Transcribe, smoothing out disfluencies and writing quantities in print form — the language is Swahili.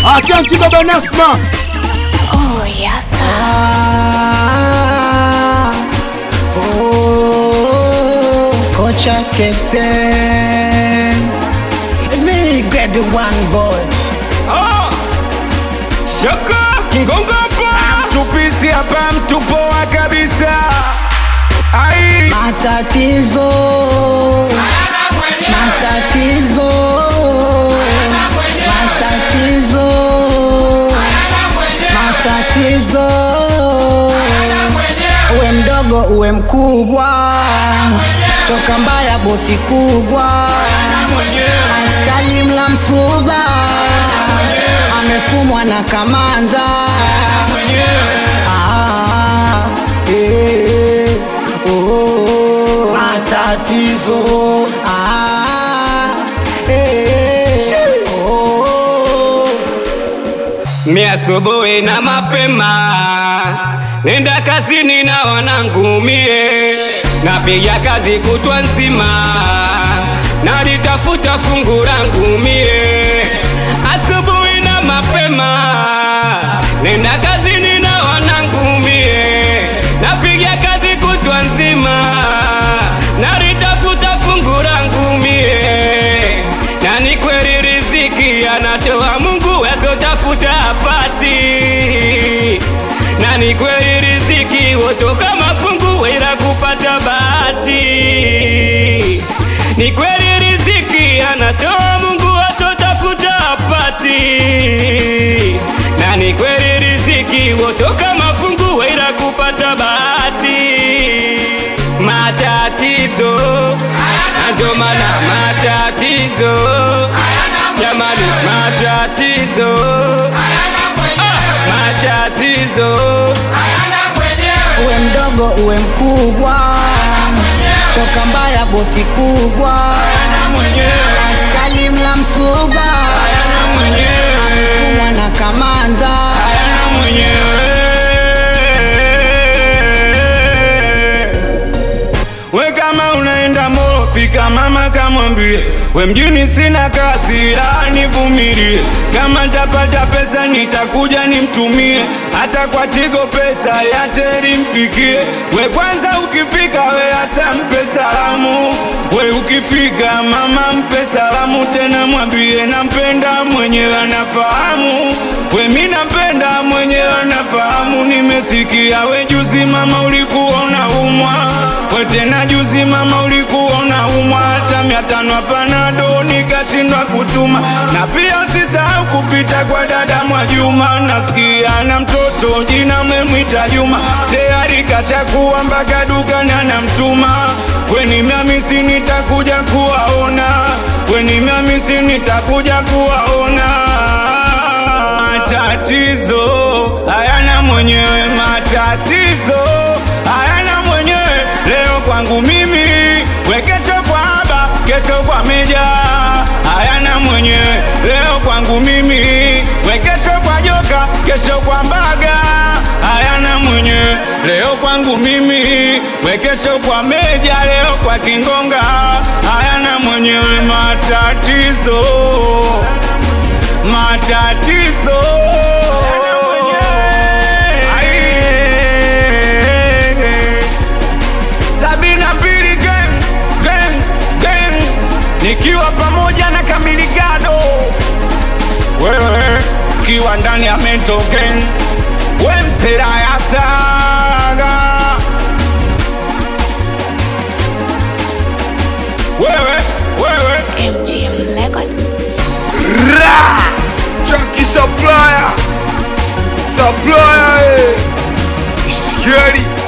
Asante baba Nasma. Oh yes. Kocha captain, it's me, grab the one boy. Shaka Kingongo hapa, mtupisi hapa, mtupoa kabisa. Ai, Matatizo, matatizo, matatizo, matatizo. Uwe mdogo uwe mkubwa, choka mbaya bosi kubwa, askari mla msuba, amefumwa na kamanda. Matatizo, mi asubuhi na mapema nenda kazini na wanangu mie, napiga kazi kutwa nzima, nalitafuta fungu langu mie. Asubuhi na mapema nenda kazini na wanangu mie, napiga kazi kutwa nzima, nalitafuta fungu langu mie. Na ni kweli riziki anatoa Mungu, watotafuta apati. Na ni kweli riziki wotoka mafungu, ila kupata bahati. Ni kweli riziki anatoa Mungu, watotafuta apati. Na ni kweli riziki wotoka mafungu, ila kupata bahati. Matatizo, ndio maana matatizo, jamani, matatizo, matatizo. uwe mdogo uwe mkubwa, choka mbaya bosi kubwa, askari mla msuba, amefumwa na kamanda. We kama unaenda Molo, fika mama kamwambie, we mjini sina kazi, la nivumilie. Kama tapata pesa nitakuja nimtumie, hata kwa Tigo pesa ya teri mfikie. We kwanza ukifika we asa mpe salamu, we ukifika mama mpe salamu, tena mwambie nampenda mwenyewe anafahamu. We mi nampenda mwenyewe anafahamu. Nimesikia we juzi mama ulikuwa unaumwa, we tena juzi mama ulikuwa unaumwa, hata 500 Panado nikashindwa kutuma. Na pia usisahau kupita kwa dada Mwajuma, nasikia na mtoto jina memwita Juma, tayari kashakuwa mpaka dukani anamtuma. Kweni miamisi nitakuja kuwaona, kweni miamisi nitakuja kuwaona. Matatizo hayana mwenyewe, matatizo hayana mwenyewe. Leo kwangu mimi, we kesho kwa Aba, kesho kwa Meja. Hayana mwenyewe. Leo kwangu mimi, we kesho kwa Joka, kesho kwa Mbaga. Hayana mwenyewe. Leo kwangu mimi, we kesho kwa Meja, leo kwa Kingonga. Hayana mwenyewe. Matatizo, matatizo. Nikiwa pamoja na Kamiligado, wewe kiwa ndani ya Mental Gang, we msera ya saga, wewe MGM Records. Junkie supplier, supplier, scary.